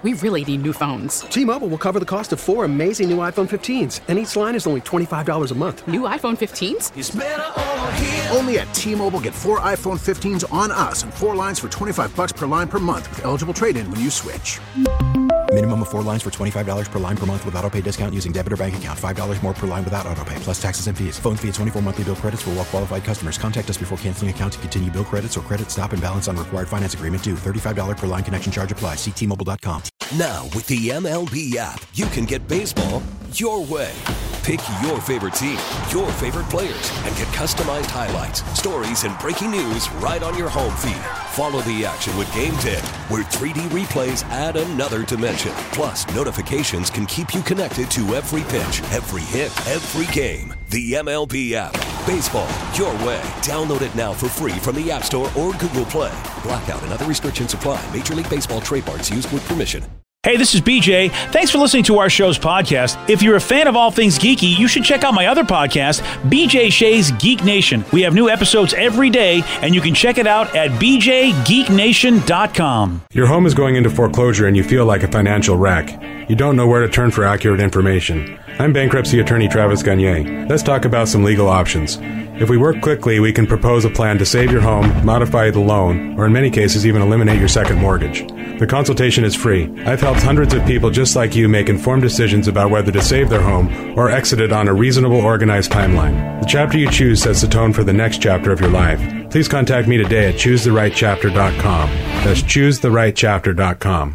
We really need new phones. T-Mobile will cover the cost of 4 amazing new iPhone 15s, and each line is only $25 a month. New iPhone 15s? It's better over here. Only at T-Mobile, get 4 iPhone 15s on us and 4 lines for $25 per line per month with eligible trade-in when you switch. Minimum of 4 lines for $25 per line per month with autopay discount using debit or bank account. $5 more per line without autopay, plus taxes and fees. Phone fee at 24 monthly bill credits for well-qualified customers. Contact us before canceling account to continue bill credits or credit stop and balance on required finance agreement due. $35 per line connection charge applies. See T-Mobile.com. Now, with the MLB app, you can get baseball your way. Pick your favorite team, your favorite players, and get customized highlights, stories, and breaking news right on your home feed. Follow the action with Game Day, where 3D replays add another dimension. Plus, notifications can keep you connected to every pitch, every hit, every game. The MLB app. Baseball your way. Download it now for free from the App Store or Google Play. Blackout and other restrictions apply. Major League Baseball trademarks used with permission. Hey, this is BJ. Thanks for listening to our show's podcast. If you're a fan of all things geeky, you should check out my other podcast, BJ Shea's Geek Nation. We have new episodes every day, and you can check it out at bjgeeknation.com. Your home is going into foreclosure and you feel like a financial wreck. You don't know where to turn for accurate information. I'm bankruptcy attorney Travis Gagne. Let's talk about some legal options. If we work quickly, we can propose a plan to save your home, modify the loan, or in many cases even eliminate your second mortgage. The consultation is free. I've helped hundreds of people just like you make informed decisions about whether to save their home or exit it on a reasonable, organized timeline. The chapter you choose sets the tone for the next chapter of your life. Please contact me today at choosetherightchapter.com. That's choosetherightchapter.com.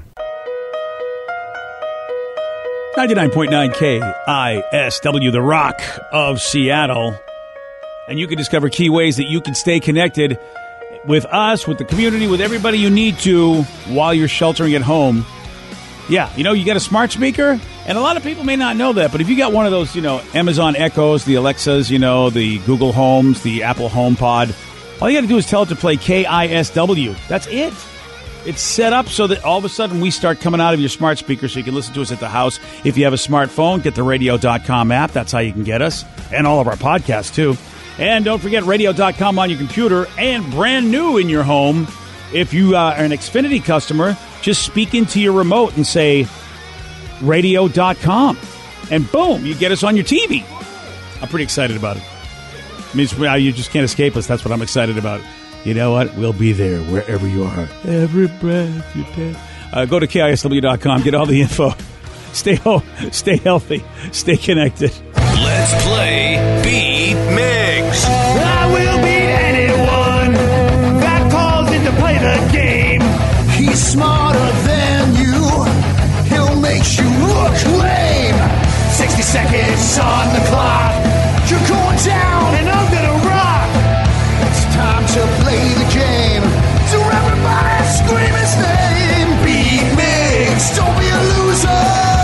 99.9 KISW, the Rock of Seattle. And you can discover key ways that you can stay connected with us, with the community, with everybody you need to while you're sheltering at home. Yeah, you got a smart speaker, and a lot of people may not know that, but if you got one of those, Amazon Echoes, the Alexas, the Google Homes, the Apple HomePod, all you got to do is tell it to play KISW. That's it. It's set up so that all of a sudden we start coming out of your smart speaker so you can listen to us at the house. If you have a smartphone, get the radio.com app. That's how you can get us, and all of our podcasts, too. And don't forget radio.com on your computer, and brand new in your home. If you are an Xfinity customer, just speak into your remote and say radio.com. And boom, you get us on your TV. I'm pretty excited about it. It means you just can't escape us. That's what I'm excited about. You know what? We'll be there wherever you are. Every breath you take. Go to KISW.com. Get all the info. Stay home. Stay healthy. Stay connected. Let's play Beat Migs. I will beat anyone that calls in to play the game. He's smarter than you. He'll make you look lame. 60 seconds on the clock. You're going down, and I'm gonna rock. It's time to play the game. So everybody scream his name. Beat Migs, don't be a loser.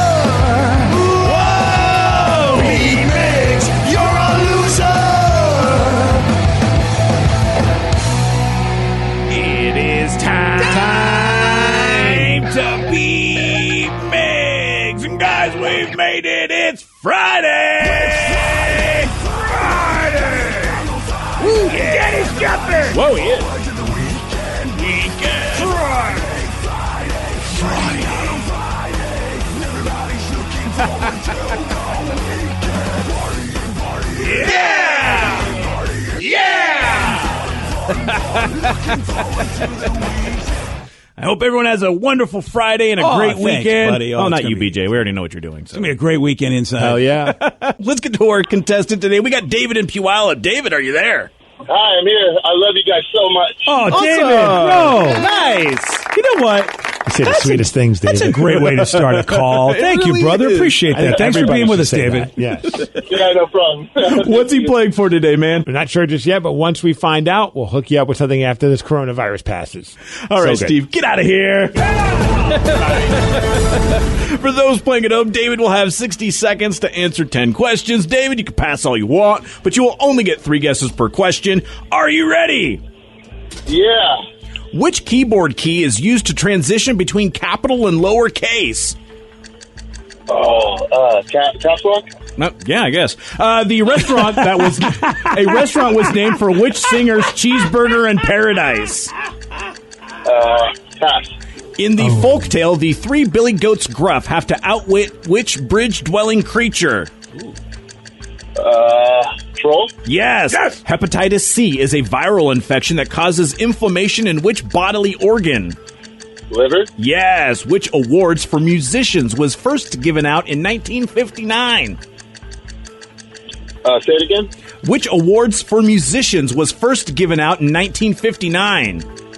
We've made it. It's Friday. Friday. Woo, yeah. Daddy's jumping. Whoa, he is. Weekend. Friday. Yeah. I hope everyone has a wonderful Friday and a great weekend. Buddy. Oh, not you, BJ. We already know what you're doing. So. It's going to be a great weekend inside. Hell yeah. Let's get to our contestant today. We got David in Puyallup. David, are you there? Hi, I'm here. I love you guys so much. Oh, awesome. David, bro. Nice. You know what? You say the sweetest things, David. That's a great way to start a call. Thank you, brother. Is. Appreciate that. Thanks for being with us, David. Yes. Yeah, no problem. What's he playing for today, man? We're not sure just yet, but once we find out, we'll hook you up with something after this coronavirus passes. All right, So Steve, get out of here. For those playing at home, David will have 60 seconds to answer 10 questions. David, you can pass all you want, but you will only get 3 guesses per question. Are you ready? Yeah. Which keyboard key is used to transition between capital and lowercase? Caps Lock? No, yeah, I guess. The restaurant that was a restaurant was named for which singer's Cheeseburger in Paradise? Pass. In the folktale, the three billy goats gruff have to outwit which bridge-dwelling creature? Troll? Yes. Hepatitis C is a viral infection that causes inflammation in which bodily organ? Liver? Yes. Which awards for musicians was first given out in 1959? Say it again? Which awards for musicians was first given out in 1959?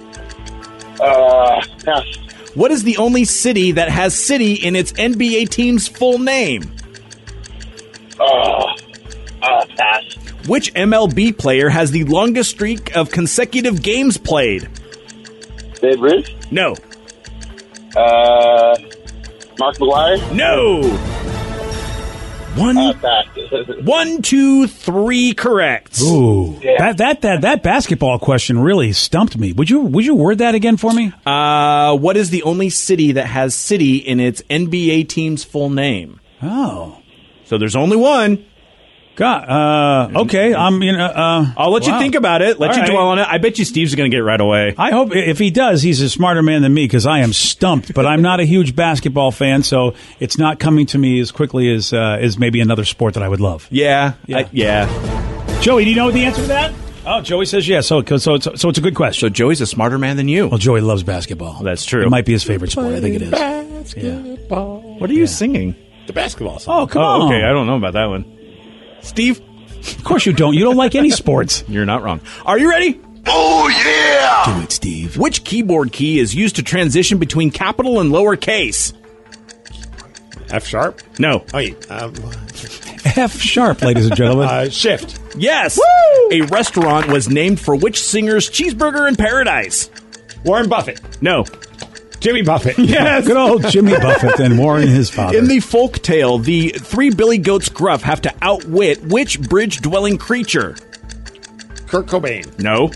Pass. What is the only city that has city in its NBA team's full name? Pass. Which MLB player has the longest streak of consecutive games played? Babe Ruth? No. Mark McGwire? No. Pass. 1, 2, 3, correct. Ooh, that basketball question really stumped me. Would you word that again for me? What is the only city that has city in its NBA team's full name? Oh, so there's only one. God. Okay. I'll let you think about it. Let you dwell on it. I bet you Steve's going to get it right away. I hope if he does, he's a smarter man than me because I am stumped. But I'm not a huge basketball fan, so it's not coming to me as quickly as maybe another sport that I would love. Yeah. Joey, do you know the answer to that? Oh, Joey says yes. So it's a good question. So Joey's a smarter man than you. Well, Joey loves basketball. That's true. It might be his favorite sport. I think it is. Basketball. What are you singing? The basketball song. Oh, come on. Okay. I don't know about that one. Steve? Of course you don't. You don't like any sports. You're not wrong. Are you ready? Oh, yeah! Do it, Steve. Which keyboard key is used to transition between capital and lowercase? F sharp? No. Oh, yeah. F sharp, ladies and gentlemen. Shift. Yes. Woo! A restaurant was named for which singer's cheeseburger in paradise? Warren Buffett. No. Jimmy Buffett. Yes. Good old Jimmy Buffett and Warren, his father. In the folk tale, the three billy goats gruff have to outwit which bridge-dwelling creature? Kurt Cobain. No.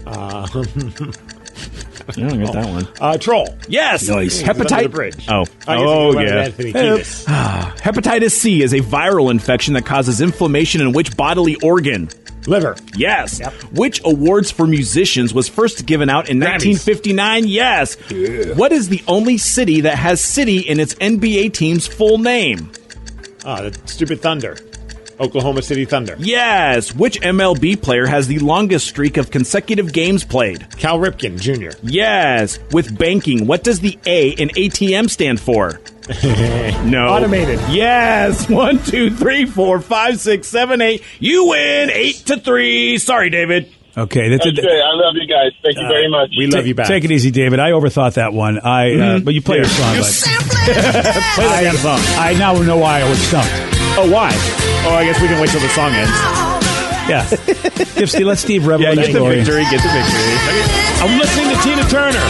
I don't get that one. Troll. Yes. Nice. Hepatitis. Bridge. Oh. Yeah. Hepatitis C is a viral infection that causes inflammation in which bodily organ? Liver. Yes. Yep. Which awards for musicians was first given out in Grammys. 1959? Yes. Yeah. What is the only city that has city in its NBA team's full name? The stupid Thunder. Oklahoma City Thunder. Yes. Which MLB player has the longest streak of consecutive games played? Cal Ripken Jr. Yes. With banking, what does the A in ATM stand for? No. Automated. Yes. 1, 2, 3, 4, 5, 6, 7, 8. You win 8-3. Sorry, David. Okay. That's great. I love you guys. Thank you very much. We love you back. Take it easy, David. I overthought that one. But you play your song. Play that kind of song. I now know why I was stumped. Oh, why? Oh, I guess we can wait till the song ends. Yeah. Let Steve revel in get that the glory. victory. Get the victory. I'm listening to Tina Turner.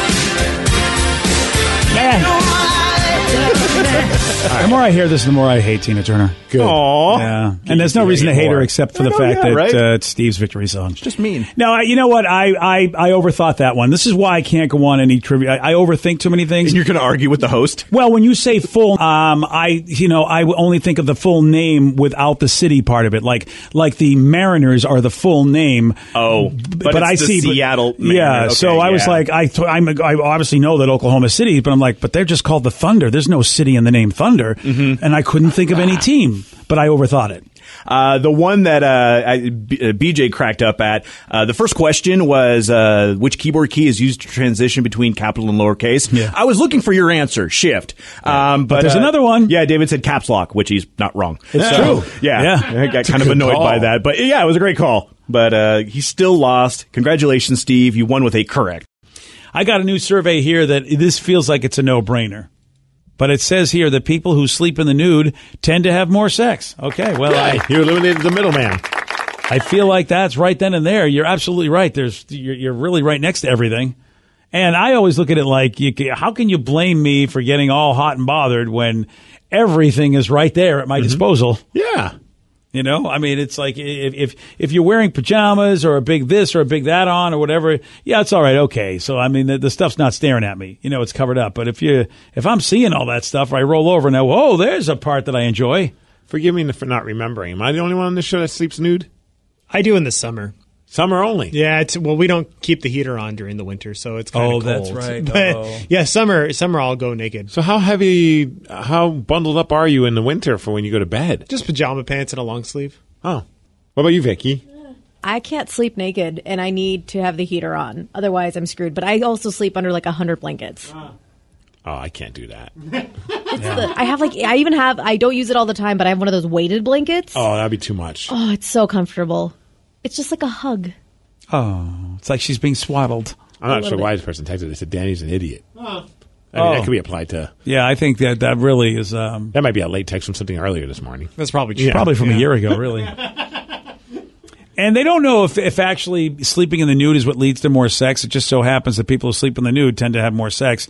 Man. The more I hear this, the more I hate Tina Turner. Good. Aww. Yeah. And there's no reason to hate her except for the fact that right? It's Steve's victory song. It's just mean. No, you know what? I overthought that one. This is why I can't go on any trivia. I overthink too many things. And you're going to argue with the host? Well, when you say full, I only think of the full name without the city part of it. Like the Mariners are the full name. Oh, but I it's the see Seattle. Yeah, Mariners. so Okay, I was like, I obviously know that Oklahoma City, but I'm like, but they're just called the Thunder. There's no city in the name Thunder, and I couldn't think of any team, but I overthought it. The one that BJ cracked up at, the first question was which keyboard key is used to transition between capital and lowercase. Yeah. I was looking for your answer, shift. But there's another one. Yeah, David said caps lock, which he's not wrong. It's true. Yeah. I got kind of annoyed by that. But yeah, it was a great call. But he still lost. Congratulations, Steve. You won with a correct. I got a new survey here that this feels like it's a no-brainer. But it says here that people who sleep in the nude tend to have more sex. Okay, well, you eliminated the middleman. I feel like that's right then and there. You're absolutely right. You're really right next to everything. And I always look at it like, how can you blame me for getting all hot and bothered when everything is right there at my disposal? Yeah. You know, I mean, it's like if you're wearing pajamas or a big this or a big that on or whatever, yeah, it's all right. Okay. So, I mean, the stuff's not staring at me. You know, it's covered up. But if I'm seeing all that stuff, I roll over and I, whoa, there's a part that I enjoy. Forgive me for not remembering. Am I the only one on this show that sleeps nude? I do in the summer. Summer only. Yeah, we don't keep the heater on during the winter, so it's kind of cold. That's right. But yeah, summer I'll go naked. So how bundled up are you in the winter for when you go to bed? Just pajama pants and a long sleeve. Oh. What about you, Vicky? I can't sleep naked, and I need to have the heater on. Otherwise, I'm screwed. But I also sleep under 100 blankets. Oh, I can't do that. I don't use it all the time, but I have one of those weighted blankets. Oh, that'd be too much. Oh, it's so comfortable. It's just like a hug. Oh, it's like she's being swaddled. I'm not sure why this person texted. They said Danny's an idiot. Oh. That could be applied to. Yeah, I think that really is. That might be a late text from something earlier this morning. That's probably true. Yeah. Probably from a year ago, really. And they don't know if actually sleeping in the nude is what leads to more sex. It just so happens that people who sleep in the nude tend to have more sex.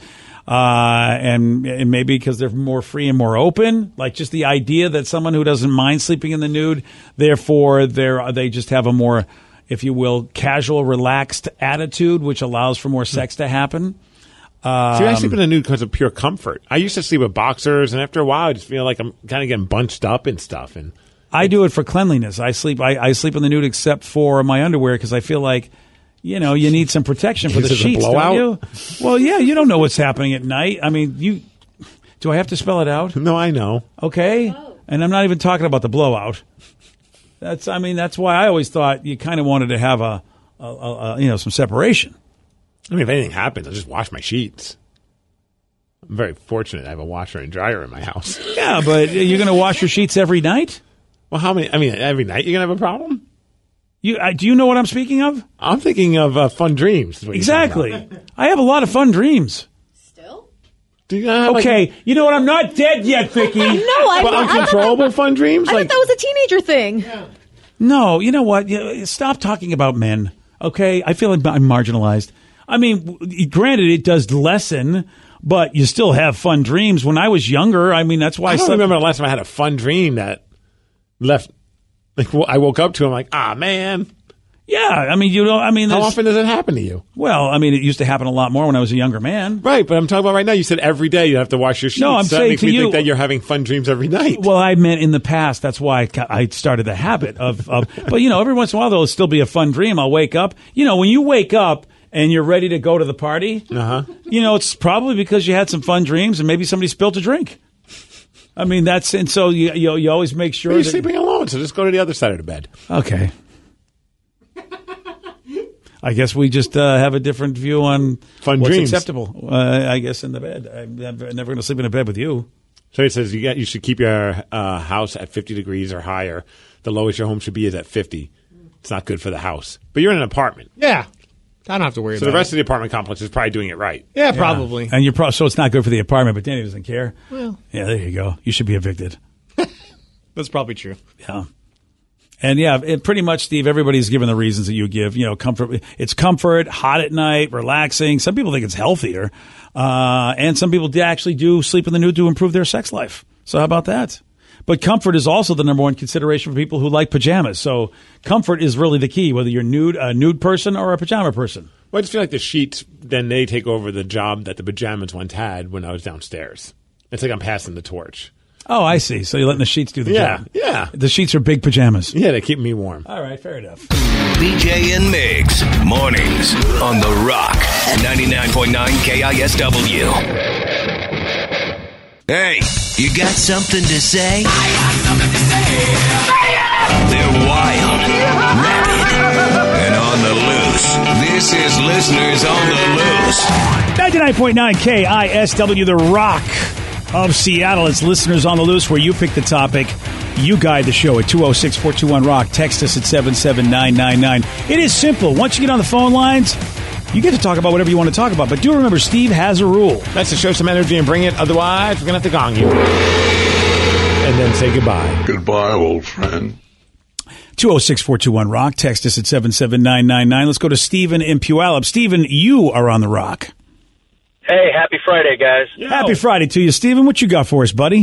And maybe because they're more free and more open. Like just the idea that someone who doesn't mind sleeping in the nude, therefore they just have a more, if you will, casual, relaxed attitude, which allows for more sex to happen. See, I sleep in the nude because of pure comfort. I used to sleep with boxers, and after a while, I just feel like I'm kind of getting bunched up and stuff. And I do it for cleanliness. I sleep in the nude except for my underwear because I feel like, you need some protection for the sheets, don't you? Well, yeah, you don't know what's happening at night. I mean, do I have to spell it out? No, I know. Okay, and I'm not even talking about the blowout. That's why I always thought you kind of wanted to have a some separation. I mean, if anything happens, I'll just wash my sheets. I'm very fortunate. I have a washer and dryer in my house. Yeah, but you're going to wash your sheets every night? Well, how many? I mean, every night you're going to have a problem? Do you know what I'm speaking of? I'm thinking of fun dreams. Exactly. I have a lot of fun dreams. Still? Do you have okay, you know what? I'm not dead yet, Vicky. But uncontrollable fun dreams? I thought that was a teenager thing. Yeah. No, you know what? Stop talking about men, okay? I feel like I'm marginalized. I mean, granted, it does lessen, but you still have fun dreams. When I was younger, that's why I don't remember the last time I had a fun dream that left. Like, I woke up to, I'm like, man. Yeah, how often does it happen to you? Well, it used to happen a lot more when I was a younger man. Right, but I'm talking about right now. You said every day you have to wash your sheets. No, I'm saying that makes to me you think that you're having fun dreams every night. Well, I meant in the past. That's why I started the habit of. But every once in a while there'll still be a fun dream. I'll wake up. When you wake up and you're ready to go to the party, it's probably because you had some fun dreams and maybe somebody spilled a drink. So you always make sure you're sleeping alone, so just go to the other side of the bed. Okay. I guess we just have a different view on fun what's dreams. acceptable. I guess in the bed. I'm never going to sleep in a bed with you. So it says you should keep your house at 50 degrees or higher. The lowest your home should be is at 50. It's not good for the house. But you're in an apartment. Yeah. I don't have to worry about it. So the rest of the apartment complex is probably doing it right. Yeah, probably. And so it's not good for the apartment, but Danny doesn't care. Well. Yeah, there you go. You should be evicted. That's probably true. Yeah. And pretty much, Steve, everybody's given the reasons that you give. Comfort. It's comfort, hot at night, relaxing. Some people think it's healthier. And some people actually do sleep in the nude to improve their sex life. So how about that? But comfort is also the number one consideration for people who like pajamas. So comfort is really the key, whether you're a nude person or a pajama person. Well, I just feel like the sheets, then they take over the job that the pajamas once had when I was downstairs. It's like I'm passing the torch. Oh, I see. So you're letting the sheets do the job. Yeah. The sheets are big pajamas. Yeah, they keep me warm. All right, fair enough. BJ and Migs, mornings on The Rock, 99.9 KISW. Hey, you got something to say? I got something to say. They're wild, rabid, and on the loose. This is Listeners on the Loose. 99.9 KISW, The Rock of Seattle. It's Listeners on the Loose, where you pick the topic. You guide the show at 206-421-ROCK. Text us at 77999. It is simple. Once you get on the phone lines, you get to talk about whatever you want to talk about. But do remember, Steve has a rule. That's to show some energy and bring it. Otherwise, we're going to have to gong you. And then say goodbye. Goodbye, old friend. 206-421-ROCK. Text us at 77999. Let's go to Stephen in Puyallup. Stephen, you are on The Rock. Hey, happy Friday, guys. Happy Friday to you, Stephen. What you got for us, buddy?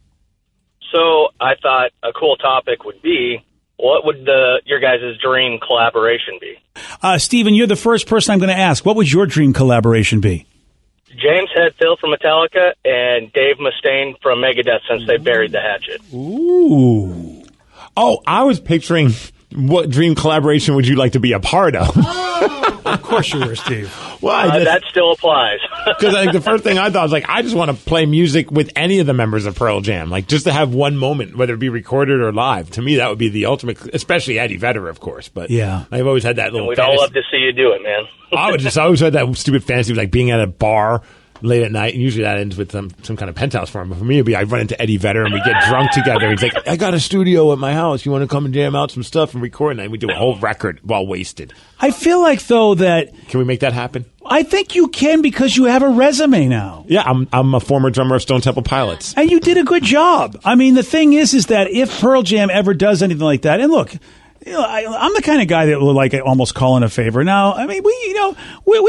So I thought a cool topic would be, what would your guys' dream collaboration be? Stephen, you're the first person I'm going to ask. What would your dream collaboration be? James Hetfield from Metallica and Dave Mustaine from Megadeth, since they buried the hatchet. Ooh. Oh, I was picturing what dream collaboration would you like to be a part of? Of course you were, Steve. Why? That still applies. Because like the first thing I thought was like, I just want to play music with any of the members of Pearl Jam, like just to have one moment, whether it be recorded or live. To me, that would be the ultimate. Especially Eddie Vedder, of course. But yeah, I've always had that And little. we'd fantasy. all love to see you do it, man. I always had that stupid fantasy of like being at a bar late at night, and usually that ends with some kind of penthouse for him. But for me, it'd be I run into Eddie Vedder and we get drunk together. He's like, I got a studio at my house. You want to come and jam out some stuff and record? And we do a whole record while wasted. I feel like, though, that... Can we make that happen? I think you can because you have a resume now. Yeah, I'm a former drummer of Stone Temple Pilots. And you did a good job. I mean, the thing is that if Pearl Jam ever does anything like that, and look... You know, I'm the kind of guy that will like almost call in a favor. Now, I mean, we have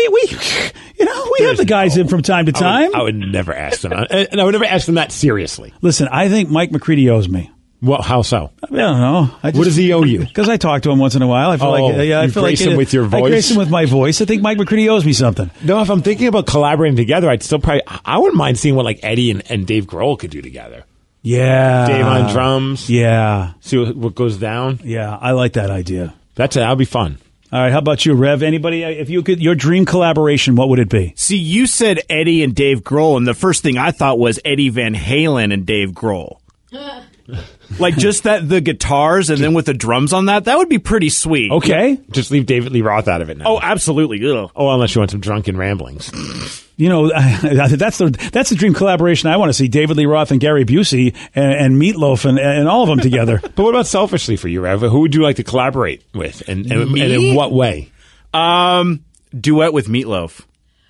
the guys in from time to time. I would never ask them, and I would never ask them that seriously. Listen, I think Mike McCready owes me. Well, how so? I don't know. What does he owe you? Because I talk to him once in a while. I feel I feel grace like him with your voice. I grace him with my voice. I think Mike McCready owes me something. No, if I'm thinking about collaborating together, I'd still probably. I wouldn't mind seeing what like Eddie and Dave Grohl could do together. Yeah, Dave on drums. Yeah, see what goes down. Yeah, I like that idea. That'll be fun. All right, how about you, Rev? Anybody, if you could, your dream collaboration, what would it be? See, you said Eddie and Dave Grohl, and the first thing I thought was Eddie Van Halen and Dave Grohl. Like just the guitars and then with the drums on that would be pretty sweet. Okay. Just leave David Lee Roth out of it now. Oh, absolutely. Ugh. Oh, unless you want some drunken ramblings. You know, that's the dream collaboration I want to see: David Lee Roth and Gary Busey and Meatloaf and all of them together. But what about selfishly for you, Rev? Who would you like to collaborate with, and in what way? Duet with Meatloaf.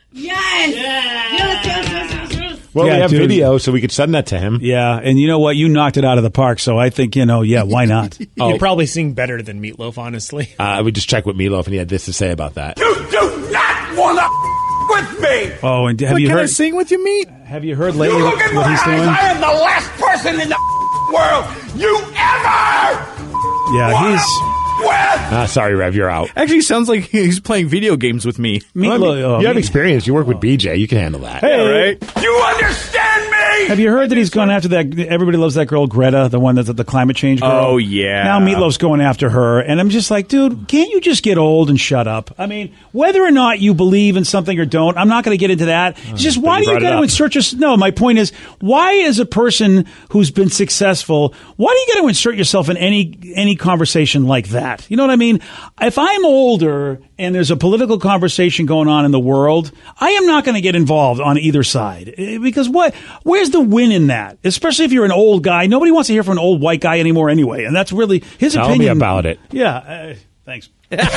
Yes. Well, Yeah, we have dude. video, so we could send that to him. Yeah, and you know what? You knocked it out of the park, so I think, why not? You probably sing better than Meatloaf, honestly. I would just check with Meatloaf, and he had this to say about that. You do not want to with me. Oh, and have you Can I heard? sing with you, Meat? Have you heard lately You look in what my he's eyes. doing? I am the last person in the world you ever Yeah, he's. with. Sorry, Rev, you're out. Actually, sounds like he's playing video games with me. Meatloaf. You have experience. You work with BJ. You can handle that. Hey, right? You understand me? Have you heard that he's gone after that? Everybody loves that girl, Greta, the one that's the climate change girl. Oh, yeah. Now Meatloaf's going after her, and I'm just like, dude, can't you just get old and shut up? I mean, whether or not you believe in something or don't, I'm not going to get into that. It's just why do you got to insert yourself? No, my point is, why is a person who's been successful, why do you got to insert yourself in any conversation like that? You know what I mean? If I'm older and there's a political conversation going on in the world, I am not going to get involved on either side. Because where's the win in that? Especially if you're an old guy. Nobody wants to hear from an old white guy anymore anyway. And that's really his Tell opinion. me about it. Yeah. Thanks.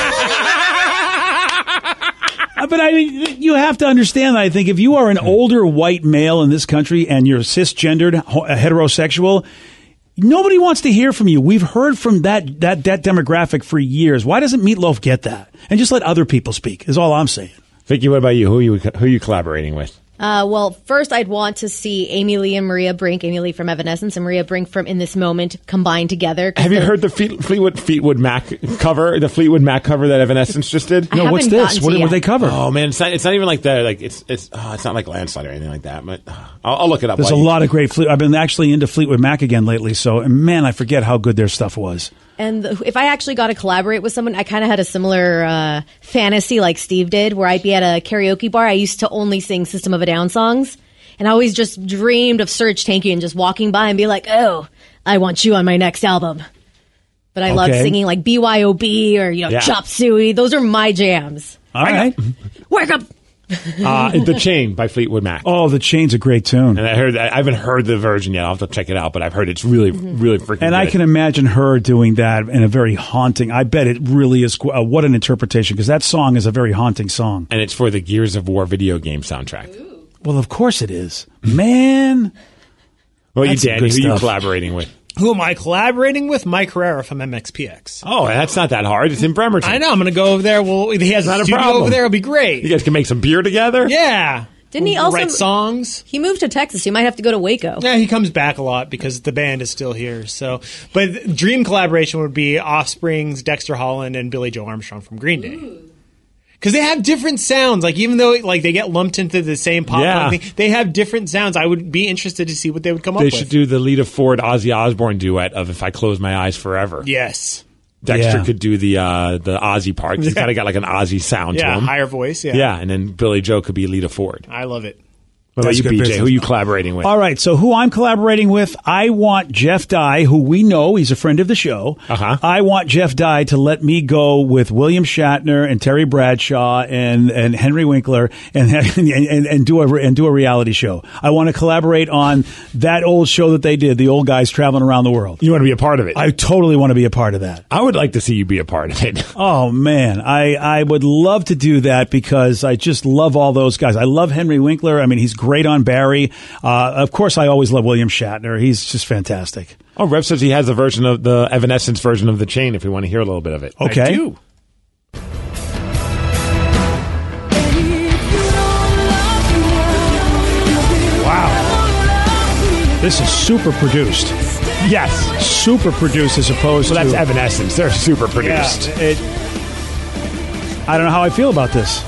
But you have to understand that I think if you are an older white male in this country and you're cisgendered, heterosexual, nobody wants to hear from you. We've heard from that demographic for years. Why doesn't Meatloaf get that? And just let other people speak is all I'm saying. Vicky, what about you? Who are you collaborating with? Well, first I'd want to see Amy Lee and Maria Brink, Amy Lee from Evanescence and Maria Brink from In This Moment combined together. Have you heard the Fleetwood Mac cover? The Fleetwood Mac cover that Evanescence just did? No, what's this? What would they cover? Oh man, it's not even like it's not like Landslide or anything like that. But I'll look it up. There's a lot of great I've been actually into Fleetwood Mac again lately. So man, I forget how good their stuff was. And if I actually got to collaborate with someone, I kind of had a similar fantasy like Steve did, where I'd be at a karaoke bar. I used to only sing System of a Down songs. And I always just dreamed of Serj Tankian just walking by and be like, oh, I want you on my next album. But I love singing like BYOB or, Chop Suey. Those are my jams. All right. Wake up. The Chain by Fleetwood Mac. Oh, The Chain's a great tune. And I haven't heard the version yet. I'll have to check it out, but I've heard it's really, really freaking good. And I can imagine her doing that in a very haunting, I bet it really is, what an interpretation, because that song is a very haunting song. And it's for the Gears of War video game soundtrack. Ooh. Well, of course it is. Man. Well, you, That's some Danny, good who are you stuff. collaborating with? Who am I collaborating with? Mike Herrera from MXPX. Oh, that's not that hard. It's in Bremerton. I know. I'm going to go over there. Well, he has Not a a studio problem. over there. It'll be great. You guys can make some beer together? Yeah. Didn't he We'll also write songs? He moved to Texas. He might have to go to Waco. Yeah, he comes back a lot because the band is still here. So, but dream collaboration would be Offspring's Dexter Holland and Billy Joe Armstrong from Green Day. Because they have different sounds. Like, even though like they get lumped into the same pop punk thing, they have different sounds. I would be interested to see what they would come up They with. should do the Lita Ford Ozzy Osbourne duet of If I Close My Eyes Forever. Yes. Dexter could do the Ozzy part. He's kind of got like an Ozzy sound to him. Higher voice. Yeah. Yeah, and then Billy Joe could be Lita Ford. I love it. What about That's you, good BJ? business. Who are you collaborating with? All right, so who I'm collaborating with, I want Jeff Dye, who we know, he's a friend of the show. Uh-huh. I want Jeff Dye to let me go with William Shatner and Terry Bradshaw and Henry Winkler and do a reality show. I want to collaborate on that old show that they did, the old guys traveling around the world. You want to be a part of it? I totally want to be a part of that. I would like to see you be a part of it. Oh, man. I would love to do that because I just love all those guys. I love Henry Winkler. I mean, he's great on Barry. Of course, I always love William Shatner. He's just fantastic. Oh, Rev says he has a version of the Evanescence version of The Chain if we want to hear a little bit of it. Okay. I do. Wow. This is super produced. Yes. Super produced as opposed to... Well, that's Evanescence. They're super produced. Yeah, I don't know how I feel about this.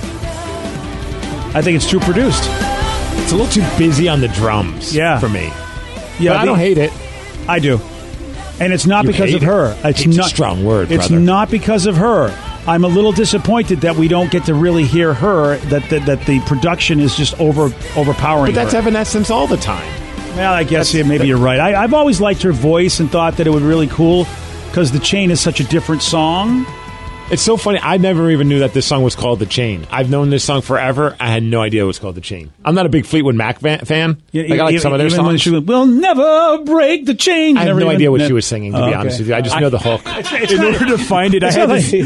I think it's too produced. It's a little too busy on the drums for me. Yeah, but I don't hate it. I do. And it's not because of her. It's Hate's not a strong word, It's brother. not because of her. I'm a little disappointed that we don't get to really hear her, that the production is just overpowering But that's her. Evanescence all the time. Well, I guess maybe you're right. I've always liked her voice and thought that it would be really cool because The Chain is such a different song. It's so funny. I never even knew that this song was called The Chain. I've known this song forever. I had no idea it was called The Chain. I'm not a big Fleetwood Mac fan. Yeah, I like some of their even when songs. she went, "We'll never break the chain." I have no idea what she was singing, to be Okay. honest with you. I just know the hook. In order to find it, I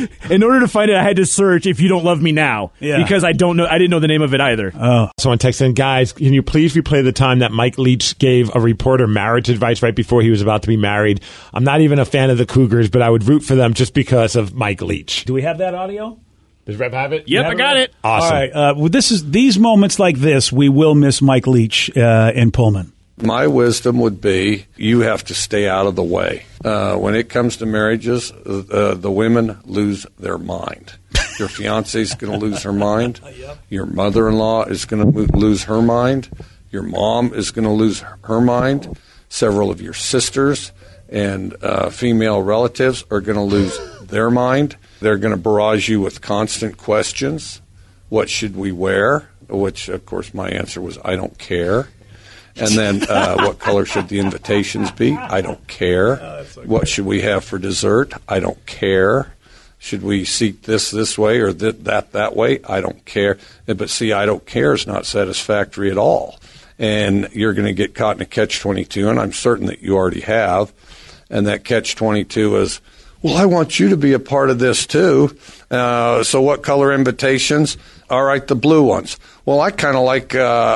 had to search "If You Don't Love Me Now" because I didn't know the name of it either. Someone texted in, guys, can you please replay the time that Mike Leach gave a reporter marriage advice right before he was about to be married? I'm not even a fan of the Cougars, but I would root for them just because of Mike Leach. Do we have that audio? Does Rev have it? Yep, I got it. Awesome. All right. Well, these moments like this, we will miss Mike Leach in Pullman. My wisdom would be you have to stay out of the way. When it comes to marriages, the women lose their mind. Your fiancé is going to lose her mind. Your mother-in-law is going to lose her mind. Your mom is going to lose her mind. Several of your sisters and female relatives are going to lose their mind. They're going to barrage you with constant questions. What should we wear? Which, of course, my answer was, I don't care. And then what color should the invitations be? I don't care. What should we have for dessert? I don't care. Should we seat this way or that way? I don't care. But see, I don't care is not satisfactory at all. And you're going to get caught in a catch-22, and I'm certain that you already have. And that catch-22 is, well, I want you to be a part of this too. So what color invitations? All right, the blue ones. Well, I kind of like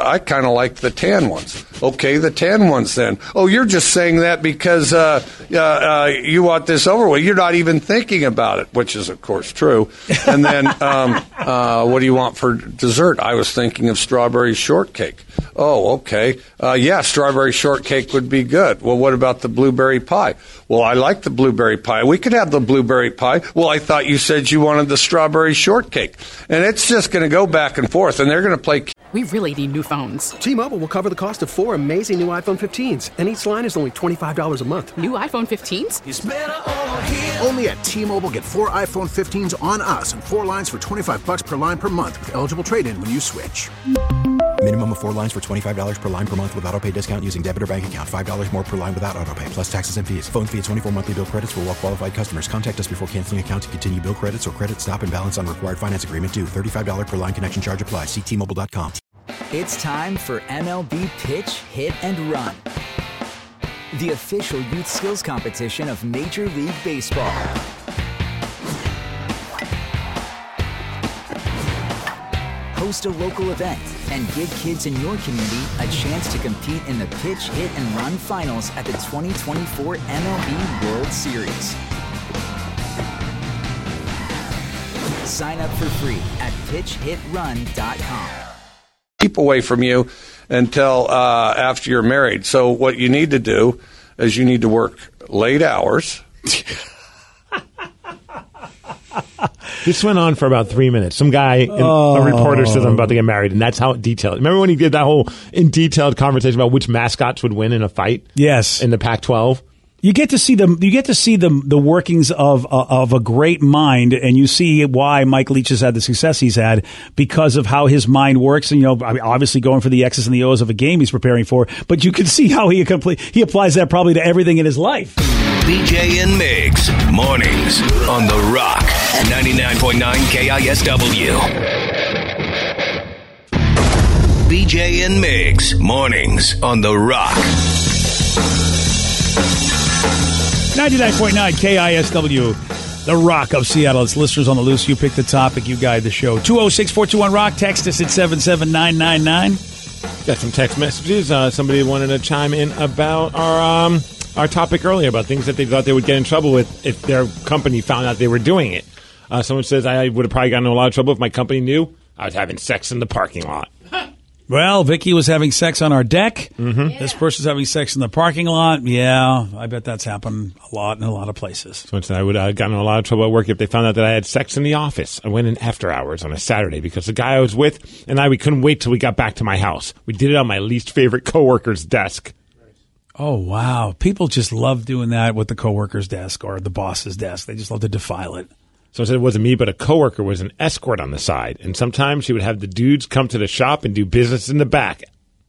the tan ones. Okay, the tan ones then. Oh, you're just saying that because you want this over with. You're not even thinking about it, which is of course true. And then what do you want for dessert? I was thinking of strawberry shortcake. Oh, okay. Yeah, strawberry shortcake would be good. Well, what about the blueberry pie? Well, I like the blueberry pie. We could have the blueberry pie. Well, I thought you said you wanted the strawberry shortcake. And it's just going to go back and forth, and they're going to play. We really need new phones. T-Mobile will cover the cost of 4 amazing new iPhone 15s, and each line is only $25 a month. New iPhone 15s? It's better over here. Only at T-Mobile, get 4 iPhone 15s on us and 4 lines for $25 per line per month with eligible trade-in when you switch. Minimum of 4 lines for $25 per line per month with autopay discount using debit or bank account. $5 more per line without autopay, plus taxes and fees. Phone fee at 24 monthly bill credits for well-qualified customers. Contact us before canceling account to continue bill credits or credit stop and balance on required finance agreement due. $35 per line connection charge applies. See T-Mobile.com. It's time for MLB Pitch, Hit, and Run, the official youth skills competition of Major League Baseball. Host a local event and give kids in your community a chance to compete in the Pitch, Hit, and Run finals at the 2024 MLB World Series. Sign up for free at pitchhitrun.com. Keep away from you until after you're married. So what you need to do is you need to work late hours. This went on for about 3 minutes. Some guy, a reporter says, I'm about to get married, and that's how detailed. Remember when he did that whole in detailed conversation about which mascots would win in a fight? Yes. In the Pac-12? You get to see the workings of a great mind, and you see why Mike Leach has had the success he's had because of how his mind works. And obviously going for the X's and the O's of a game he's preparing for, but you can see how he applies that probably to everything in his life. BJ and Migs, mornings on The Rock, 99.9 KISW. BJ and Migs, mornings on The Rock. 99.9 KISW, The Rock of Seattle. It's listeners on the loose. You pick the topic, you guide the show. 206-421-ROCK. Text us at 77999. Got some text messages. Somebody wanted to chime in about our topic earlier about things that they thought they would get in trouble with if their company found out they were doing it. Someone says, I would have probably gotten in a lot of trouble if my company knew I was having sex in the parking lot. Well, Vicky was having sex on our deck. Mm-hmm. Yeah. This person's having sex in the parking lot. Yeah, I bet that's happened a lot in a lot of places. Someone said I would have gotten in a lot of trouble at work if they found out that I had sex in the office. I went in after hours on a Saturday because the guy I was with and we couldn't wait till we got back to my house. We did it on my least favorite coworker's desk. Oh, wow. People just love doing that with the coworker's desk or the boss's desk. They just love to defile it. So I said it wasn't me, but a coworker was an escort on the side. And sometimes she would have the dudes come to the shop and do business in the back.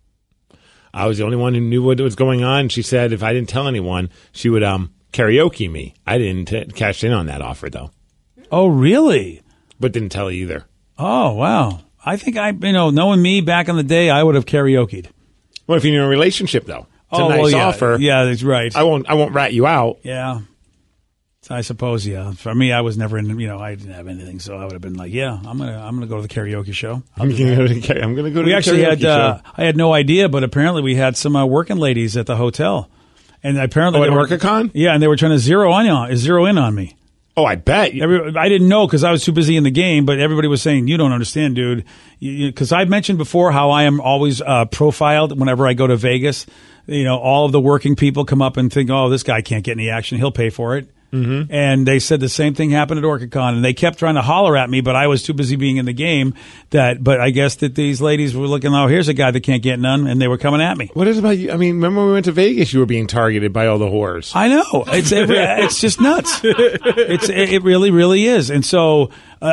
I was the only one who knew what was going on. She said if I didn't tell anyone, she would karaoke me. I didn't cash in on that offer, though. Oh, really? But didn't tell either. Oh, wow. I think knowing me back in the day, I would have karaoke'd. Well, if you're in a relationship, though. It's a nice offer. Yeah, that's right. I won't rat you out. Yeah. I suppose, yeah. For me, I was never in. I didn't have anything, so I would have been like, "Yeah, I'm gonna go to the karaoke show." I'm gonna go to the karaoke We actually had. show. I had no idea, but apparently we had some working ladies at the hotel, and apparently at WorkaCon. Yeah, and they were trying to zero in on me. Oh, I bet. I didn't know because I was too busy in the game, but everybody was saying, "You don't understand, dude." Because I've mentioned before how I am always profiled whenever I go to Vegas. All of the working people come up and think, "Oh, this guy can't get any action; he'll pay for it." Mm-hmm. And they said the same thing happened at OrcaCon, and they kept trying to holler at me, but I was too busy being in the game. But I guess that these ladies were looking, oh, here's a guy that can't get none, and they were coming at me. What is it about you? I mean, remember when we went to Vegas, you were being targeted by all the whores. I know. It's just nuts. It really, really is. And so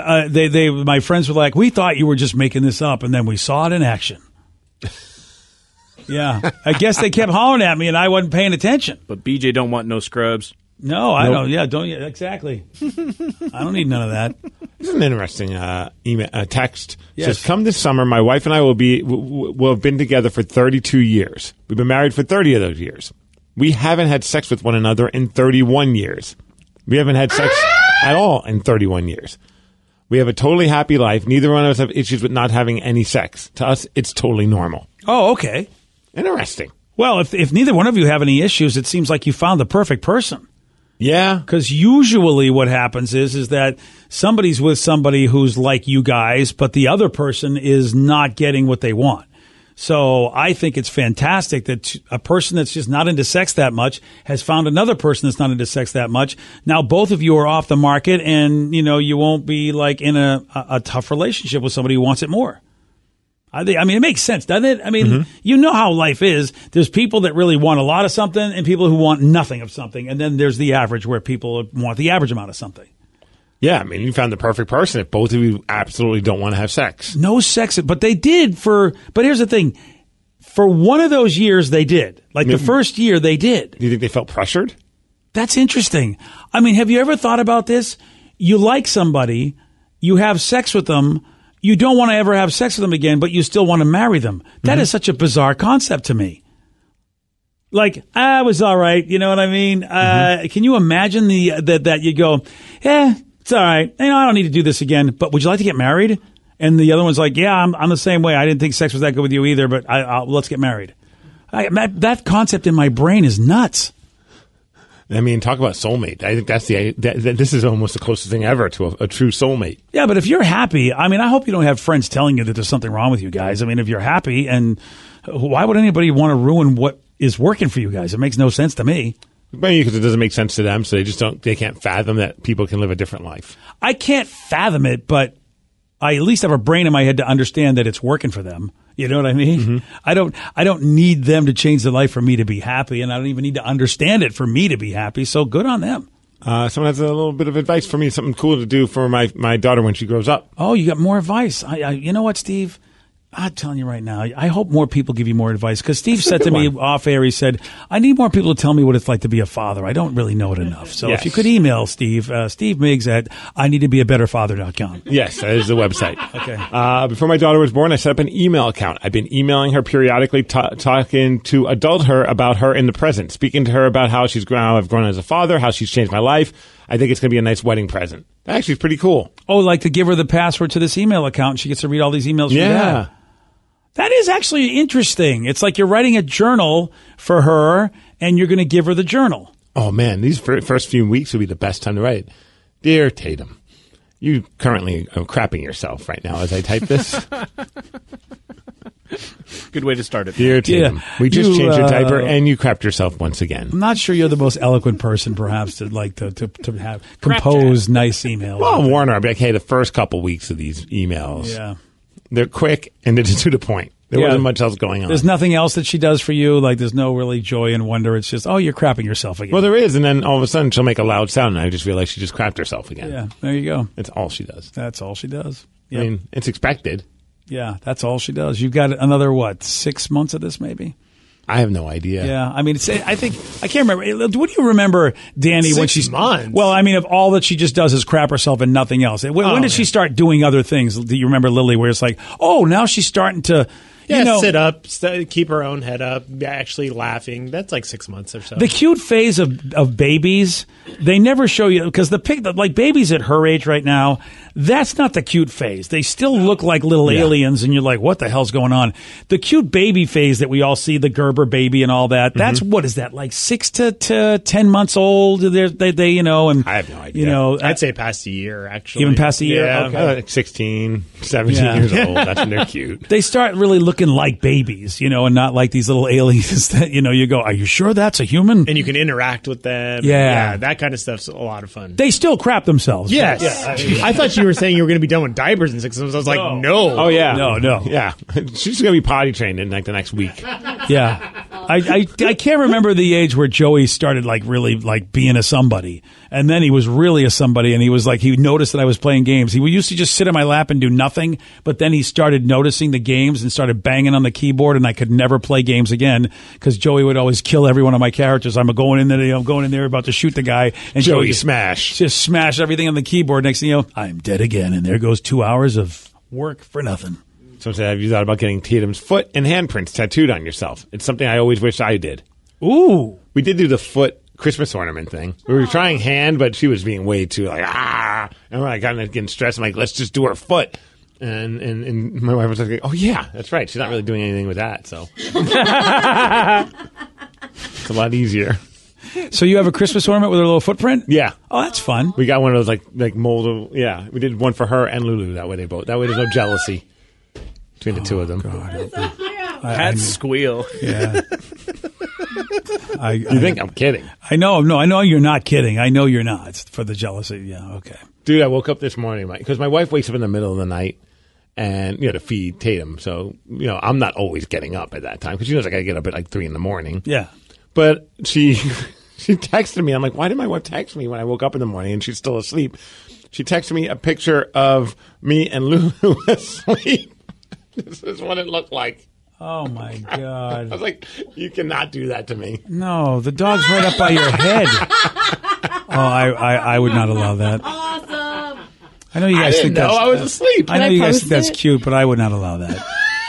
my friends were like, we thought you were just making this up, and then we saw it in action. Yeah. I guess they kept hollering at me, and I wasn't paying attention. But BJ don't want no scrubs. No, I don't. Yeah, don't. Exactly. I don't need none of that. This is an interesting text. Yes. It says, come this summer, my wife and I will have been together for 32 years. We've been married for 30 of those years. We haven't had sex with one another in 31 years. We haven't had sex at all in 31 years. We have a totally happy life. Neither one of us have issues with not having any sex. To us, it's totally normal. Oh, okay. Interesting. Well, if neither one of you have any issues, it seems like you found the perfect person. Yeah. Because usually what happens is that somebody's with somebody who's like you guys, but the other person is not getting what they want. So I think it's fantastic that a person that's just not into sex that much has found another person that's not into sex that much. Now both of you are off the market, and you won't be like in a tough relationship with somebody who wants it more. I mean, it makes sense, doesn't it? I mean, You know how life is. There's people that really want a lot of something and people who want nothing of something. And then there's the average where people want the average amount of something. Yeah, I mean, you found the perfect person if both of you absolutely don't want to have sex. No sex, but they did but here's the thing. For one of those years, they did. Like the first year, they did. Do you think they felt pressured? That's interesting. I mean, have you ever thought about this? You like somebody, you have sex with them, you don't want to ever have sex with them again, but you still want to marry them. That is such a bizarre concept to me. Like, I was all right. You know what I mean? Can you imagine that you go, it's all right. I don't need to do this again, but would you like to get married? And the other one's like, yeah, I'm the same way. I didn't think sex was that good with you either, but let's get married. That concept in my brain is nuts. I mean, talk about soulmate. I think this is almost the closest thing ever to a true soulmate. Yeah, but if you're happy, I mean, I hope you don't have friends telling you that there's something wrong with you guys. I mean, if you're happy, and why would anybody want to ruin what is working for you guys? It makes no sense to me. Maybe because it doesn't make sense to them, so they can't fathom that people can live a different life. I can't fathom it, but I at least have a brain in my head to understand that it's working for them. You know what I mean? Mm-hmm. I don't need them to change their life for me to be happy, and I don't even need to understand it for me to be happy. So good on them. Someone has a little bit of advice for me, something cool to do for my daughter when she grows up. Oh, you got more advice. You know what, Steve? I'm telling you right now, I hope more people give you more advice. Because Steve said to me off air, he said, I need more people to tell me what it's like to be a father. I don't really know it enough. So if you could email Steve, Steve Miggs at IneedToBeABetterFather.com. Yes, that is the website. Okay. Before my daughter was born, I set up an email account. I've been emailing her periodically, talking to adult her about her in the present, speaking to her about how I've grown as a father, how she's changed my life. I think it's going to be a nice wedding present. Actually, it's pretty cool. Oh, like to give her the password to this email account, and she gets to read all these emails from Dad. That is actually interesting. It's like you're writing a journal for her, and you're going to give her the journal. Oh, man, these first few weeks will be the best time to write. Dear Tatum, you currently are crapping yourself right now as I type this. Good way to start it. Dear Tatum, we just changed your diaper, and you crapped yourself once again. I'm not sure you're the most eloquent person, perhaps, to have compose nice emails. Well, I'll warn her. I'll be like, hey, the first couple weeks of these emails, they're quick and they're to the point. There wasn't much else going on. There's nothing else that she does for you. Like, there's no really joy and wonder. It's just, oh, you're crapping yourself again. Well, there is, and then all of a sudden she'll make a loud sound, and I just realize she just crapped herself again. Yeah, there you go. That's all she does. That's all she does. Yep. I mean, it's expected. Yeah, that's all she does. You've got another, 6 months of this, maybe? I have no idea. Yeah, I mean, I can't remember. What do you remember, Danny, when she's 6 months? Well, I mean, of all that she just does is crap herself and nothing else. When did she start doing other things? Do you remember, Lily, where it's like, oh, now she's starting to, sit up, keep her own head up, actually laughing. That's like 6 months or so. The cute phase of babies, they never show you, because like babies at her age right now, that's not the cute phase. They still look like little aliens, and you're like, what the hell's going on? The cute baby phase that we all see, the Gerber baby and all that, that's, what is that, like 6 to 10 months old? They and I have no idea. I'd say past a year, actually. Even past a year? Yeah. Okay. Like 16, 17 years old. That's when they're cute. They start really looking like babies, and not like these little aliens that, you go, are you sure that's a human? And you can interact with them. Yeah. That kind of stuff's a lot of fun. They still crap themselves. Yes. I thought you were saying you were going to be done with diapers in 6 months. I was like, no. Oh, yeah. No. Yeah. She's going to be potty trained in like the next week. Yeah. I can't remember the age where Joey started like really like being a somebody. And then he was really a somebody, and he was like, he noticed that I was playing games. He used to just sit in my lap and do nothing, but then he started noticing the games and started banging on the keyboard, and I could never play games again because Joey would always kill every one of my characters. I'm going in there about to shoot the guy, and Joey just smash everything on the keyboard. Next thing you know, I'm dead again, and there goes 2 hours of work for nothing. So have you thought about getting Tatum's foot and handprints tattooed on yourself? It's something I always wish I did. Ooh. We did do the foot Christmas ornament thing. We were trying hand, but she was being way too like, And when I got getting stressed, I'm like, let's just do her foot. And my wife was like, oh, yeah, that's right. She's not really doing anything with that, so. It's a lot easier. So you have a Christmas ornament with her little footprint? Yeah. Oh, that's fun. We got one of those like molded. Yeah, we did one for her and Lulu. That way there's no jealousy between the two of them. God. Cats squeal. Yeah. You think I'm kidding? I know. No, I know you're not kidding. I know you're not. It's for the jealousy. Yeah, okay. Dude, I woke up this morning because my wife wakes up in the middle of the night and to feed Tatum. So I'm not always getting up at that time because she knows I got to get up at like 3 a.m. Yeah. But she texted me. I'm like, why did my wife text me when I woke up in the morning and she's still asleep? She texted me a picture of me and Lulu asleep. This is what it looked like. Oh, my God. I was like, you cannot do that to me. No, the dog's right up by your head. Oh, I would not allow that. Awesome. I know you guys think that's... I was asleep. I know you guys think that's cute, but I would not allow that.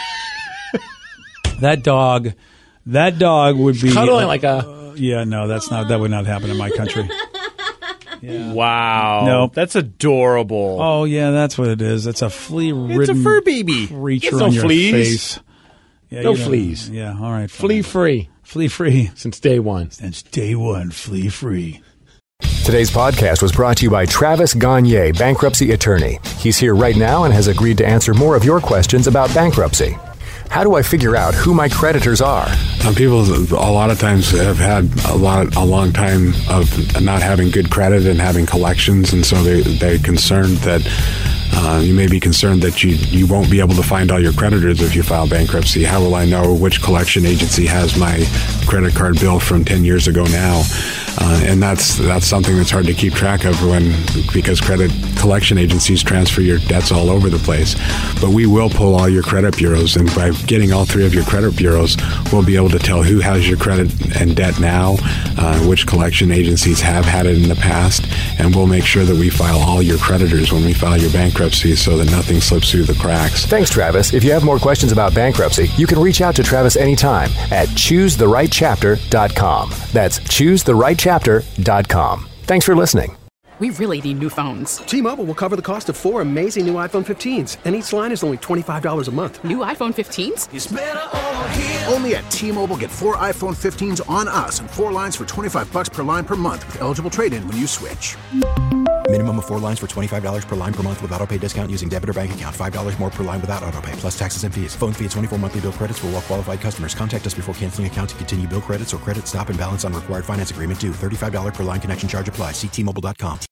That dog would be... Cuddling like a... Yeah, no, that would not happen in my country. Yeah. Wow. No. That's adorable. Oh, yeah, that's what it is. It's a flea-ridden... It's a fur baby. ...creature on your face. Yeah, no fleas. Yeah, all right. Flea free. Flea free. Since day one. Since day one, flea free. Today's podcast was brought to you by Travis Gagne, bankruptcy attorney. He's here right now and has agreed to answer more of your questions about bankruptcy. How do I figure out who my creditors are? People a lot of times have had a long time of not having good credit and having collections, and so they're concerned that You may be concerned that you won't be able to find all your creditors if you file bankruptcy. How will I know which collection agency has my credit card bill from 10 years ago now? And that's something that's hard to keep track of because credit collection agencies transfer your debts all over the place. But we will pull all your credit bureaus, and by getting all 3 of your credit bureaus, we'll be able to tell who has your credit and debt now, which collection agencies have had it in the past, and we'll make sure that we file all your creditors when we file your bankruptcy so that nothing slips through the cracks. Thanks, Travis. If you have more questions about bankruptcy, you can reach out to Travis anytime at ChooseTheRightChapter.com. That's ChooseTheRightChapter.com. Thanks for listening. We really need new phones. T-Mobile will cover the cost of 4 amazing new iPhone 15s, and each line is only $25 a month. New iPhone 15s? It's better over here. Only at T-Mobile, get 4 iPhone 15s on us and 4 lines for $25 per line per month with eligible trade-in when you switch. Minimum of 4 lines for $25 per line per month with autopay discount using debit or bank account. $5 more per line without autopay, plus taxes and fees. Phone fee at 24 monthly bill credits for well-qualified customers. Contact us before canceling account to continue bill credits or credit stop and balance on required finance agreement due. $35 per line connection charge applies. See T-Mobile.com.